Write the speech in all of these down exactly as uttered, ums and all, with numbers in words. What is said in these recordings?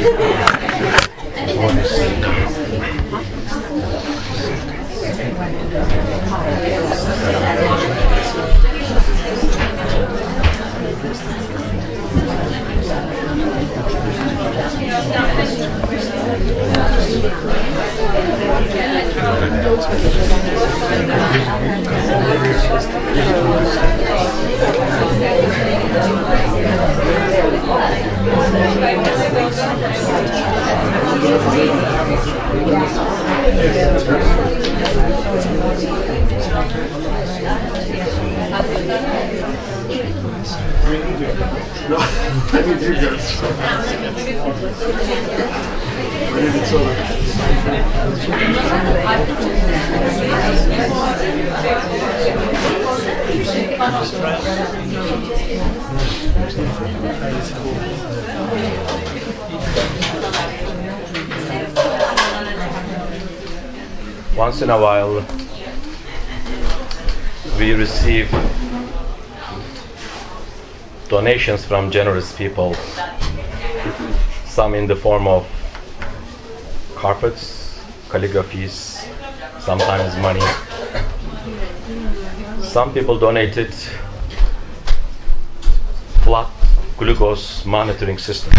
Once in a while, we receive donations from generous people, some in the form of carpets, calligraphies, sometimes money. Some people donated blood glucose monitoring systems.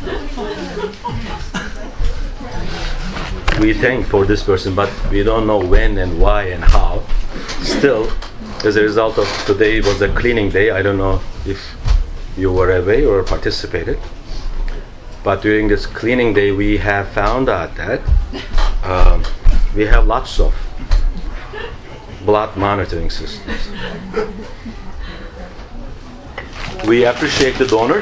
We thank for this person, but we don't know when and why and how. Still, as a result of today was a cleaning day. I don't know if you were away or participated, but during this cleaning day we have found out that um, we have lots of blood monitoring systems. We appreciate the donor,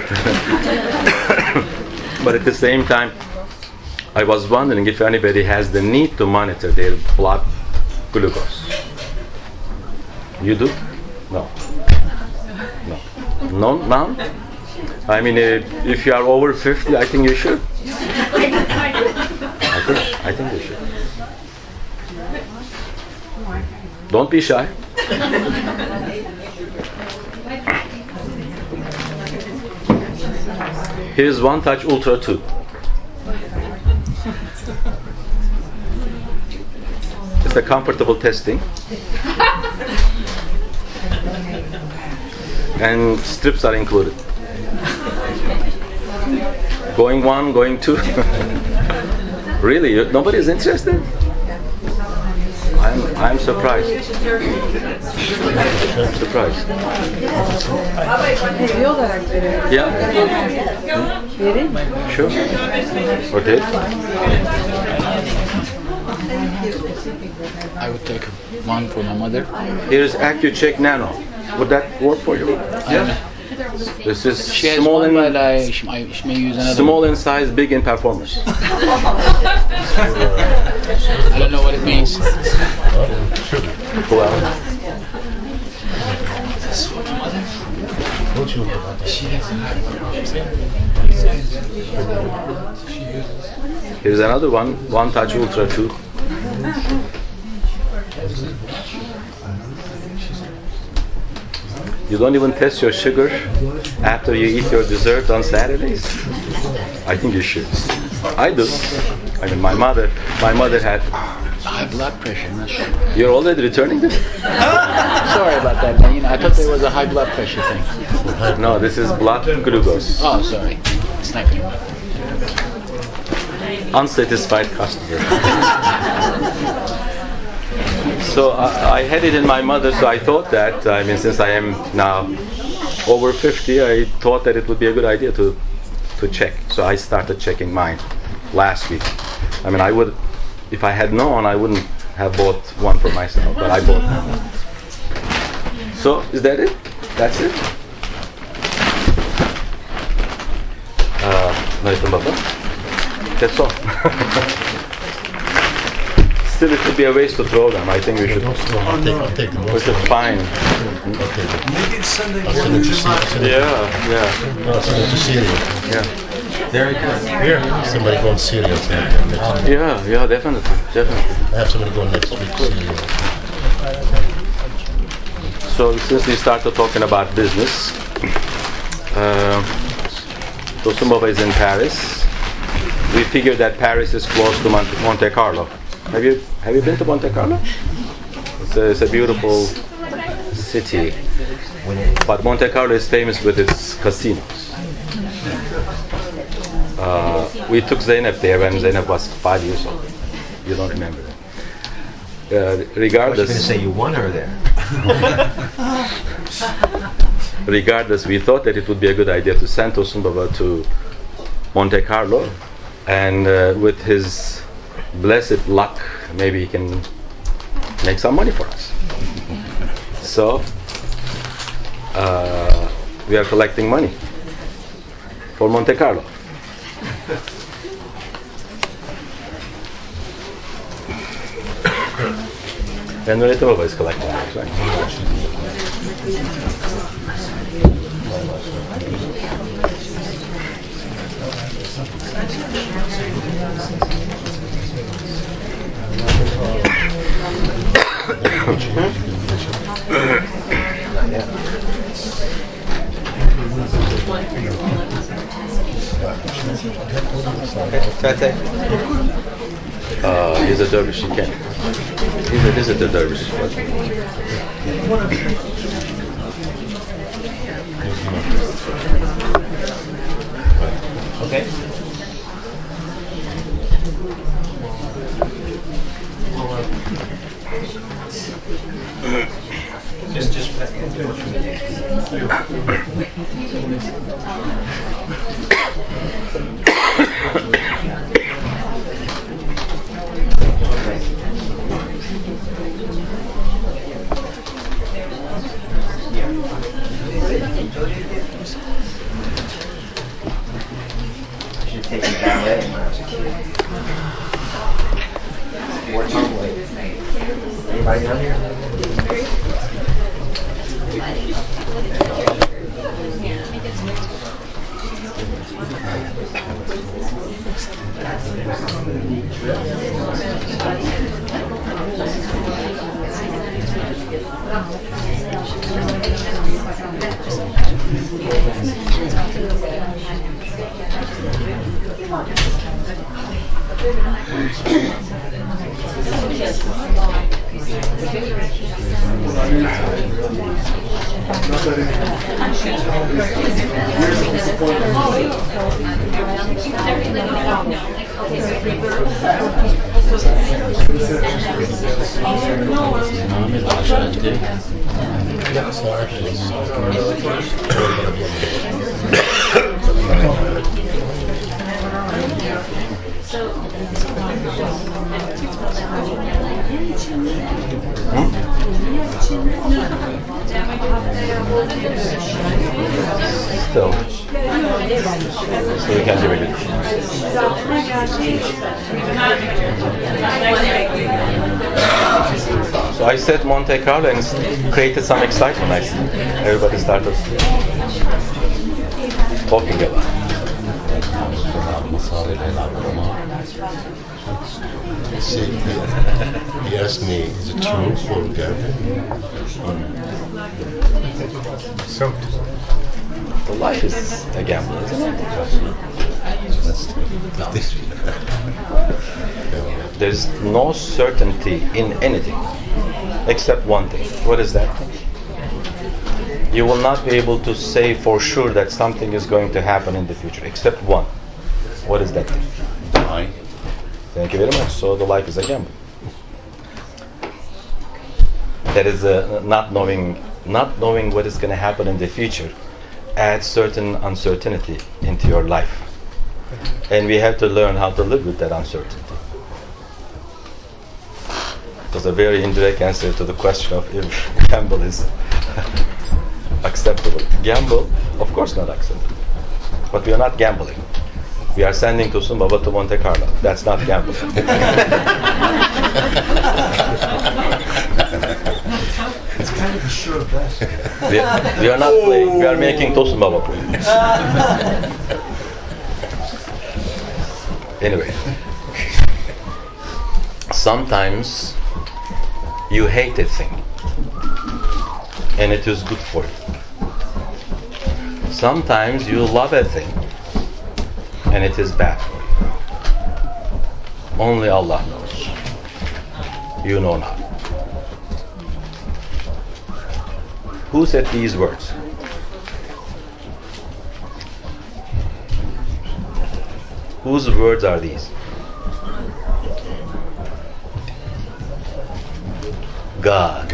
but at the same time I was wondering if anybody has the need to monitor their blood glucose. You do? No. No. No? None? I mean, uh, if you are over fifty, I think you should. I think, I think you should. Don't be shy. Here's One Touch Ultra two. It's a comfortable testing. And strips are included. Going one, going two. Really? You, nobody is interested? I'm, I'm surprised. I'm surprised. Yeah? Hmm? Sure. Okay. I would take one for my mother. Here's AccuCheck Nano. Would that work for you? Yeah. This is She has small one, in but I, she, I, she may use another. small in size, big in performance. I don't know what it means. Well, here's another one, One Touch Ultra two. You don't even test your sugar after you eat your dessert on Saturdays? I think you should. I do. I mean, my mother, my mother had. High blood pressure. I'm not sure. You're already returning this? Sorry about that, man. You know, I thought there was a high blood pressure thing. No, this is blood glucose. Oh, sorry. It's not good. Unsatisfied customer. So I, I had it in my mother, so I thought that, I mean, since I am now over fifty, I thought that it would be a good idea to to check. So I started checking mine last week. I mean, I would, if I had known, I wouldn't have bought one for myself, but I bought one. So, is that it? That's it? Uh, Nathan Baba? That's all. Still, it would be a waste to throw them. I think we should. I'll take, I'll take them. We should find. Okay. Maybe it's Sunday. I'll send it to Syria. Yeah, yeah, I'll send it to Syria. yeah. There you go. Here? Somebody going to Syria next week. Yeah, yeah, definitely, definitely. I have somebody going next week to Syria. So since we started talking about business, uh, Tosumova is in Paris. we figured that Paris is close to Monte, Monte Carlo. Have you have you been to Monte Carlo? It's a, it's a beautiful city, but Monte Carlo is famous with its casinos. Uh, we took Zainab there when Zainab was five years old. You don't remember that. Uh, regardless, I was going to say you won her there. regardless, we thought that it would be a good idea to send Tosun Baba to Monte Carlo, and uh, with his blessed luck, maybe he can make some money for us. So, uh, we are collecting money for Monte Carlo. And Nurita Baba is collecting money, right? Uh, he's a dervish, he can. He's a visitor dervish. Okay. Just, just. Anybody out here? Still, so we can't give it. So I said Monte Carlo and it created some excitement. I see. Everybody started talking about it. See, he asked me, is it true for gambling? So, The life is a gamble, isn't it? That's There's no certainty in anything except one thing. What is that? You will not be able to say for sure that something is going to happen in the future except one. What is that thing? die. Thank you very much. So the life is a gamble. That is uh, not knowing, not knowing what is going to happen in the future adds certain uncertainty into your life, and we have to learn how to live with that uncertainty. It was a very indirect answer to the question of if gamble is acceptable. Gamble, of course, not acceptable, but we are not gambling. We are sending Tosun Baba to Monte Carlo. That's not gambling. It's kind of a sure bet. we, are, we are not playing. We are making Tosun Baba play. Anyway, sometimes you hate a thing, and it is good for you. Sometimes you love a thing, and it is bad for you. Only Allah knows. You know not. Who said these words? Whose words are these? God.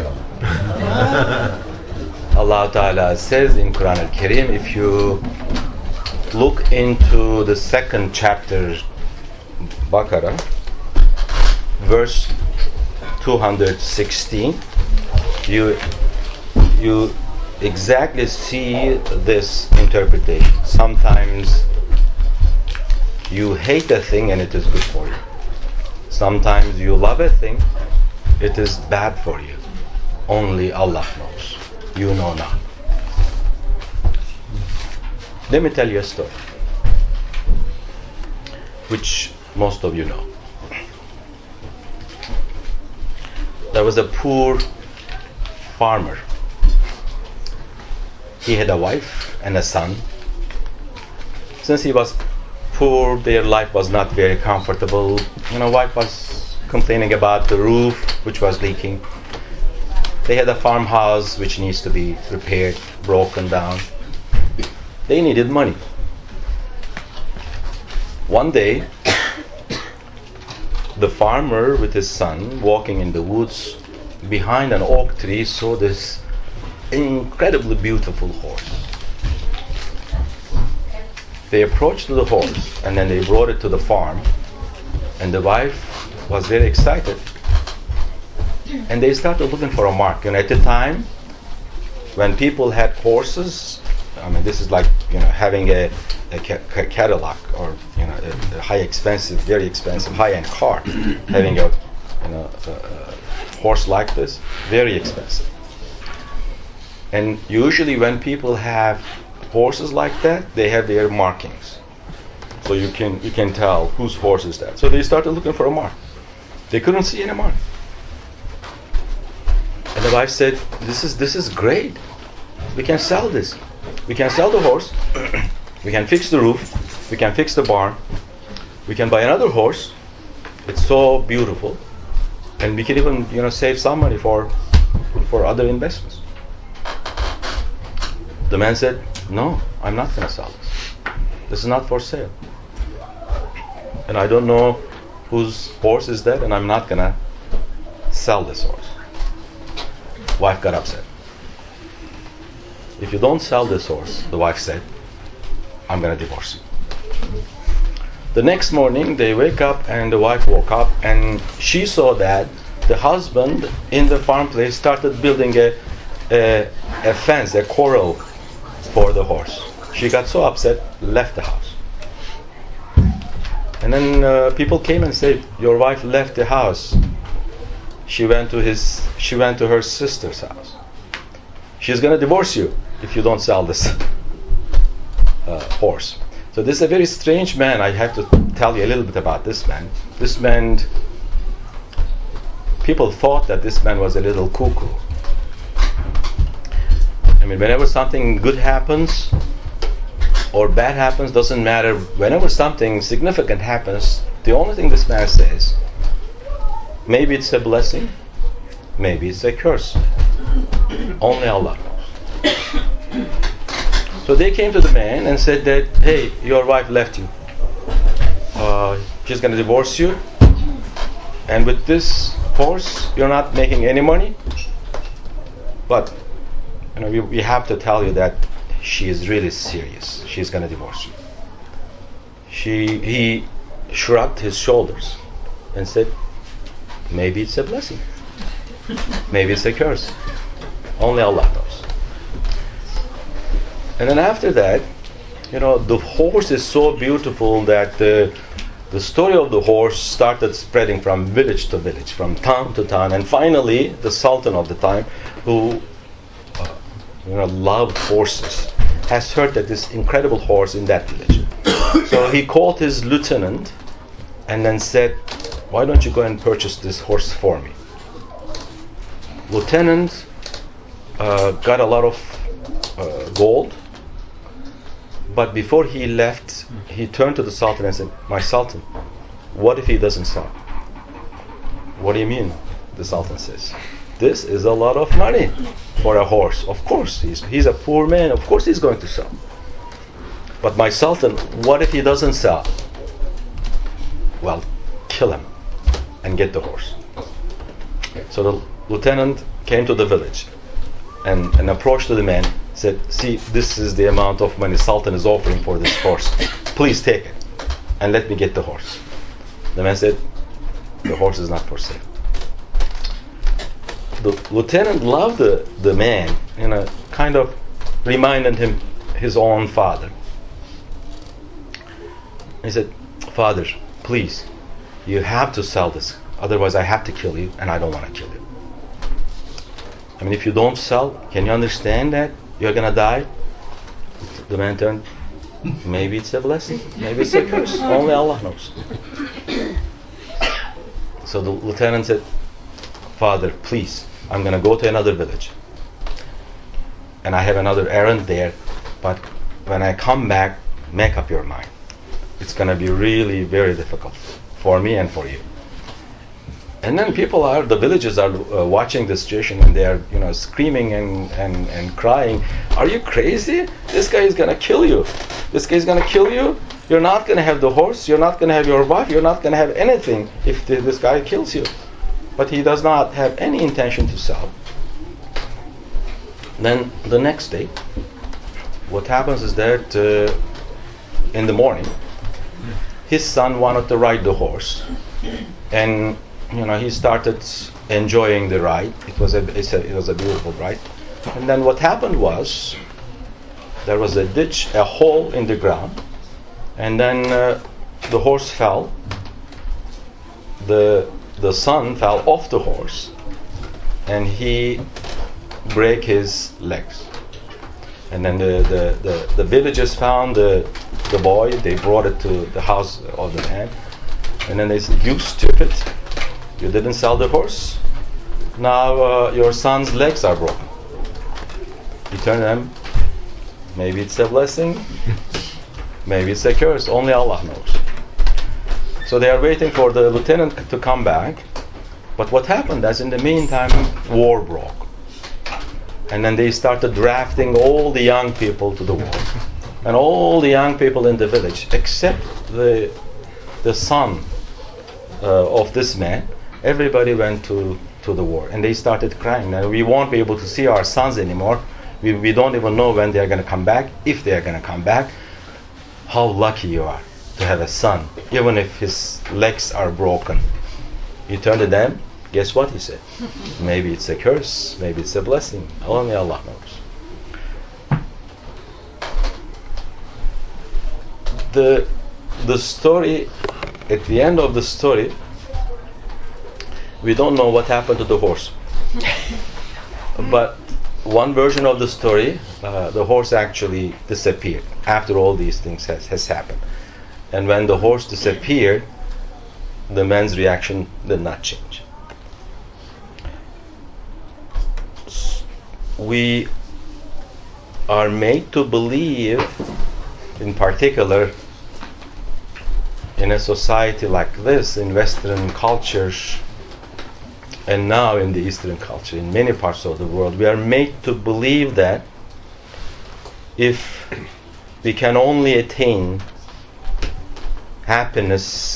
Allah Ta'ala says in Quran Al-Kareem, if you look into the second chapter, Baqarah, verse two hundred sixteen, you you exactly see this interpretation. Sometimes you hate a thing and it is good for you. Sometimes you love a thing, it is bad for you. Only Allah knows. You know not. Let me tell you a story, which most of you know. There was a poor farmer. He had a wife and a son. Since he was poor, their life was not very comfortable. You know, wife was complaining about the roof which was leaking. They had a farmhouse which needs to be repaired, broken down. They needed money. One day, the farmer with his son walking in the woods behind an oak tree saw this incredibly beautiful horse. They approached the horse and then they brought it to the farm, and the wife was very excited. And they started looking for a mark. And at the time, when people had horses, I mean, this is like, you know, having a, a ca- Cadillac or, you know, a, a high expensive, very expensive, high-end car. Having a, you know, a, a horse like this, very expensive. And usually when people have horses like that, they have their markings. So you can you can tell whose horse is that. So they started looking for a mark. They couldn't see any mark. And the wife said, this is this is great. We can sell this. We can sell the horse. We can fix the roof. We can fix the barn. We can buy another horse. It's so beautiful. And we can even, you know, save some money for for other investments. The man said, no, I'm not going to sell this. This is not for sale. And I don't know whose horse is that, and I'm not going to sell this horse. Wife got upset. If you don't sell this horse, the wife said, I'm going to divorce you. The next morning, they wake up, and the wife woke up, and she saw that the husband in the farm place started building a, a, a fence, a corral for the horse. She got so upset, left the house. And then uh, people came and said, your wife left the house. She went to his. She went to her sister's house. She's going to divorce you if you don't sell this uh, horse. So this is a very strange man. I have to tell you a little bit about this man. This man, people thought that this man was a little cuckoo. I mean, whenever something good happens or bad happens, doesn't matter. Whenever something significant happens, the only thing this man says, maybe it's a blessing, maybe it's a curse. Only Allah knows. So they came to the man and said that, hey, your wife left you. Uh, she's going to divorce you. And with this horse, you're not making any money. But you know, we, we have to tell you that she is really serious. She's going to divorce you. She, he shrugged his shoulders and said, maybe it's a blessing. Maybe it's a curse. Only Allah knows. And then after that, you know, the horse is so beautiful that the, the story of the horse started spreading from village to village, from town to town. And finally, the Sultan of the time, who uh, you know, loved horses, has heard that this incredible horse in that village. So he called his lieutenant and then said, why don't you go and purchase this horse for me? Lieutenant uh, got a lot of uh, gold, but before he left, he turned to the Sultan and said, my Sultan, what if he doesn't sell? What do you mean? The Sultan says, this is a lot of money for a horse. Of course, he's, he's a poor man. Of course he's going to sell. But my Sultan, what if he doesn't sell? Well, kill him and get the horse. So the lieutenant came to the village and, and approached to the man, said, see, this is the amount of money Sultan is offering for this horse. Please take it and let me get the horse. The man said, the horse is not for sale. The lieutenant loved the, the man, you know, kind of reminded him his own father. He said, Father, please, you have to sell this. Otherwise I have to kill you, and I don't want to kill you. I mean, if you don't sell, can you understand that you're going to die? The man turned, maybe it's a blessing, maybe it's a curse. Only Allah knows. So the lieutenant said, Father, please, I'm going to go to another village. And I have another errand there, but when I come back, make up your mind. It's going to be really very difficult for me and for you. And then people are, the villagers are uh, watching the situation, and they are, you know, screaming and, and, and crying. Are you crazy? This guy is going to kill you. This guy is going to kill you. You're not going to have the horse. You're not going to have your wife. You're not going to have anything if the, this guy kills you. But he does not have any intention to sell. Then the next day, what happens is that uh, in the morning, his son wanted to ride the horse, and you know he started enjoying the ride. It was a, it's a it was a beautiful ride. And then what happened was there was a ditch, a hole in the ground, and then uh, the horse fell. The the son fell off the horse, and he break his legs. And then the the, the, the villagers found the the boy. They brought it to the house of the man, and then they said, "You stupid! You didn't sell the horse. Now uh, your son's legs are broken." He turned to them. Maybe it's a blessing. Maybe it's a curse. Only Allah knows. So they are waiting for the lieutenant to come back. But what happened is, in the meantime, war broke. And then they started drafting all the young people to the war. And all the young people in the village, except the the son uh, of this man, everybody went to, to the war. And they started crying. Now, we won't be able to see our sons anymore. We, we don't even know when they are going to come back, if they are going to come back. How lucky you are to have a son, even if his legs are broken. He turned to them. Guess what he said? Maybe it's a curse, maybe it's a blessing. Only Allah knows. The the story, at the end of the story, we don't know what happened to the horse. But one version of the story, uh, the horse actually disappeared after all these things has, has happened. And when the horse disappeared, the man's reaction did not change. We are made to believe, in particular, in a society like this, in Western cultures, and now in the Eastern culture, in many parts of the world, we are made to believe that if we can only attain happiness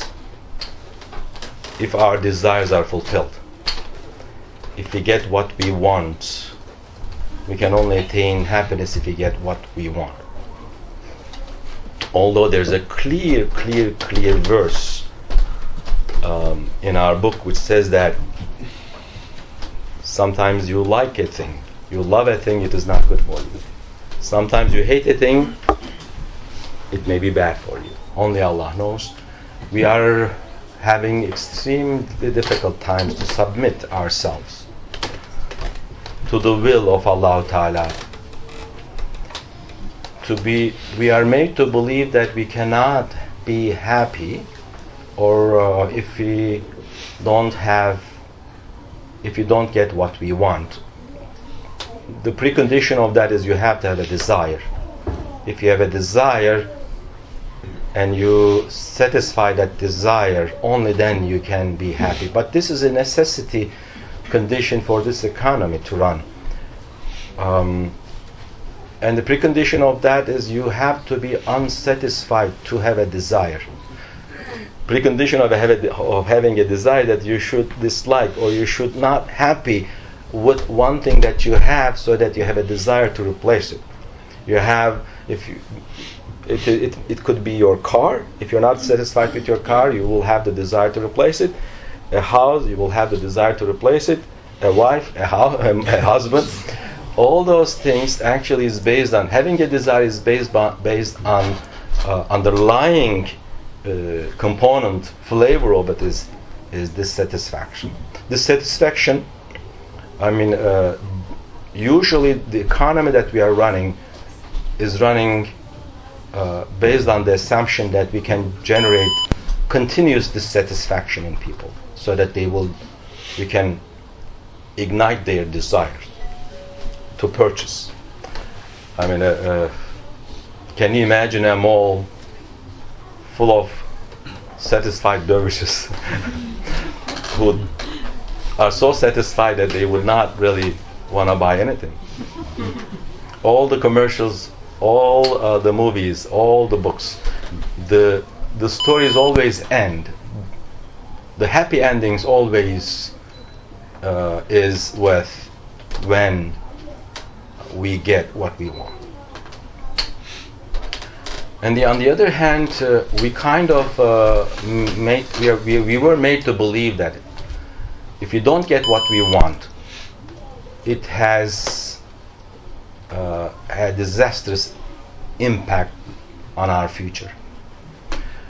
if our desires are fulfilled, if we get what we want, we can only attain happiness if we get what we want. Although there's a clear, clear, clear verse um, in our book which says that sometimes you like a thing, you love a thing, it is not good for you. Sometimes you hate a thing, it may be bad for you. Only Allah knows. We are having extremely difficult times to submit ourselves to the will of Allah Ta'ala. To be, we are made to believe that we cannot be happy, or uh, if we don't have, if you don't get what we want. The precondition of that is you have to have a desire. If you have a desire, and you satisfy that desire, only then you can be happy. But this is a necessity condition for this economy to run. Um, and the precondition of that is you have to be unsatisfied to have a desire. Precondition of, have a, of having a desire that you should dislike or you should not happy with one thing that you have, so that you have a desire to replace it. You have, if you, it, it, it could be your car. If you're not satisfied with your car, you will have the desire to replace it. A house, you will have the desire to replace it. A wife, a, ho- a husband. All those things actually is based on, having a desire is based on, based on uh, underlying uh, component, flavor of it is, is dissatisfaction. Dissatisfaction, I mean, uh, usually the economy that we are running is running uh, based on the assumption that we can generate continuous dissatisfaction in people, so that they will, we can ignite their desire to purchase. I mean, uh, uh, can you imagine a mall full of satisfied dervishes who are so satisfied that they will not really want to buy anything? All the commercials, all uh, the movies, all the books, the the stories always end. The happy endings always uh, is with when we get what we want. And the, on the other hand, uh, we kind of uh, made we, are, we we were made to believe that if you don't get what we want, it has uh, a disastrous impact on our future.